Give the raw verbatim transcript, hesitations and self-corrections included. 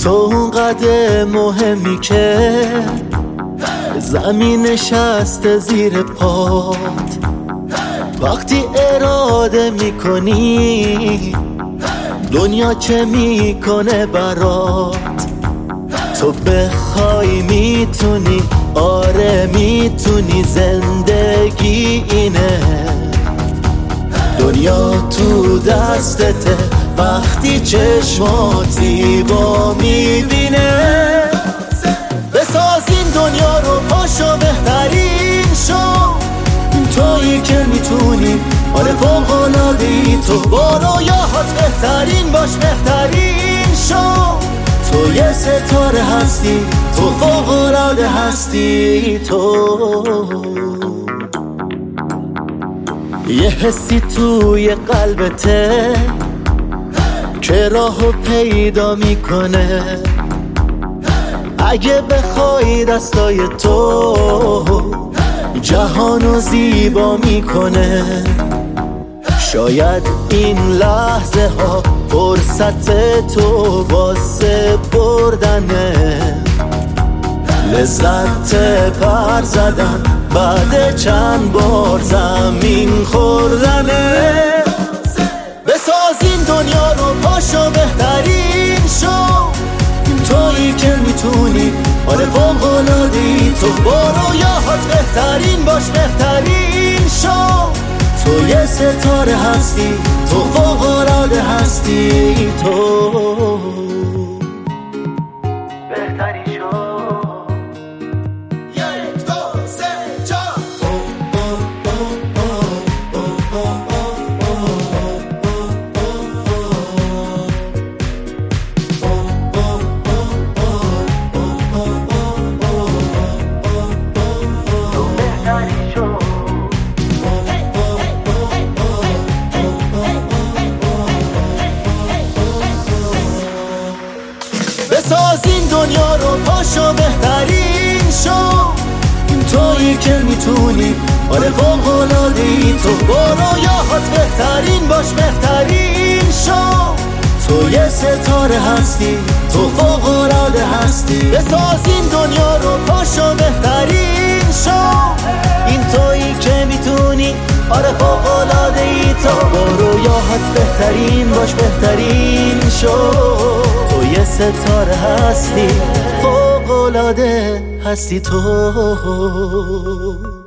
تو اونقدر مهمی که زمین نشسته زیر پات. وقتی اراده میکنی دنیا چه میکنه برات. تو بخوای میتونی، آره میتونی، زندگی اینه. دنیا تو دستته وقتی چشمات زیبا میبینه. بساز این دنیا رو، پاشو بهترین شو. تویی که میتونی، آره فوق‌العاده‌ای. تو با رویاهات بهترین باش، بهترین شو. تو یه ستاره هستی، تو فوق‌العاده هستی. تو یه حسی توی قلبته که راهو پیدا میکنه. اگه بخوای دستای تو جهانو زیبا میکنه. شاید این لحظه ها فرصت تو واسه بردنه. لذت پر زدن بعد چند بار زمین خوردنه. بساز این دنیا رو، پاشو بهترین شو. تویی که میتونی، آره فوق‌العاده‌ای. تو با رویاهات بهترین باش، بهترین شو. تو یه ستاره هستی، تو فوق‌العاده هستی. تو بهترین شو. بساز این دنیا رو، پاشو بهترین شو. تویی که میتونی، آره فوق‌العاده‌ای. تو با رویاهات بهترین باش، بهترین شو. تو یه ستاره هستی، تو فوق‌العاده هستی. بساز این دنیا رو، پاشو بهترین شو. این تویی که میتونی، آره فوق‌العاده‌ای. تو با رویاهات بهترین باش، بهترین شو. تو یه ستاره هستی، فوق‌العاده هستی تو.